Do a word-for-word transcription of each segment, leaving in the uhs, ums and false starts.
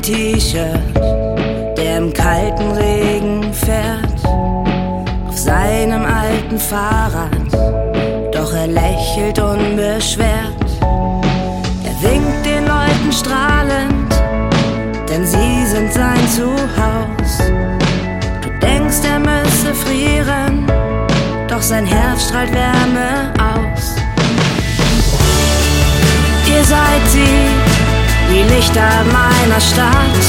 T-Shirt, der im kalten Regen fährt, auf seinem alten Fahrrad, doch er lächelt unbeschwert. Er winkt den Leuten strahlend, denn sie sind sein Zuhause. Du denkst, er müsse frieren, doch sein Herz strahlt Wärme aus. Ihr seid sie, die Lichter meiner Stadt.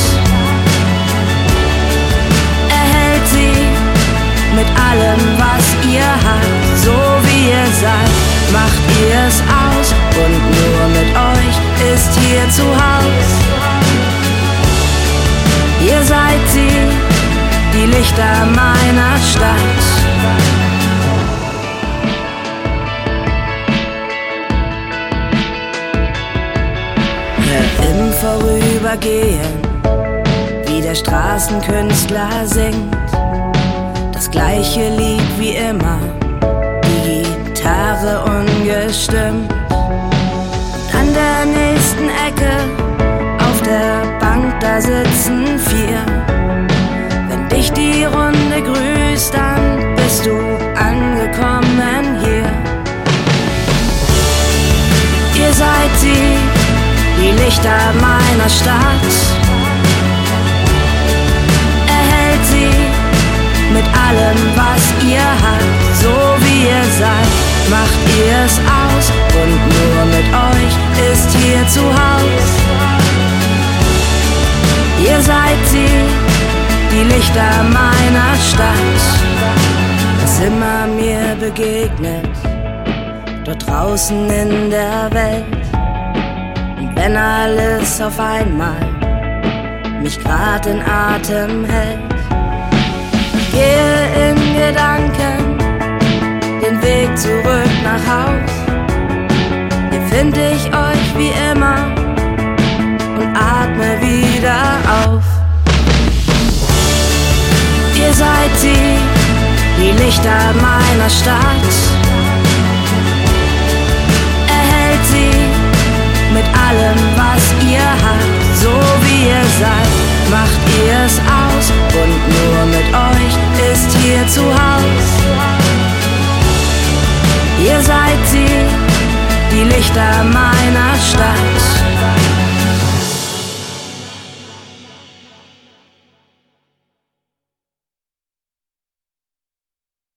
Er hält sie mit allem, was ihr habt. So wie ihr seid, macht ihr es aus, und nur mit euch ist hier zu Haus. Ihr seid sie, die Lichter meiner Stadt. Im Vorübergehen, wie der Straßenkünstler singt, das gleiche Lied wie immer, die Gitarre ungestimmt. Und an der nächsten Ecke, auf der Bank, da sitzen vier. Wenn dich die Runde grüßt, dann bist du angekommen hier. Ihr seid sie, die Lichter meiner Stadt. Er hält sie mit allem, was ihr habt. So wie ihr seid, macht ihr es aus, und nur mit euch ist hier zu Haus. Ihr seid sie, die Lichter meiner Stadt. Was immer mir begegnet, dort draußen in der Welt, wenn alles auf einmal mich grad in Atem hält. Gehe in Gedanken den Weg zurück nach Haus. Hier find ich euch wie immer und atme wieder auf. Ihr seid sie, die Lichter meiner Stadt. Er hält sie mit allem, was ihr habt. So wie ihr seid, macht ihr es aus, und nur mit euch ist hier zu Haus. Ihr seid sie, die Lichter meiner Stadt.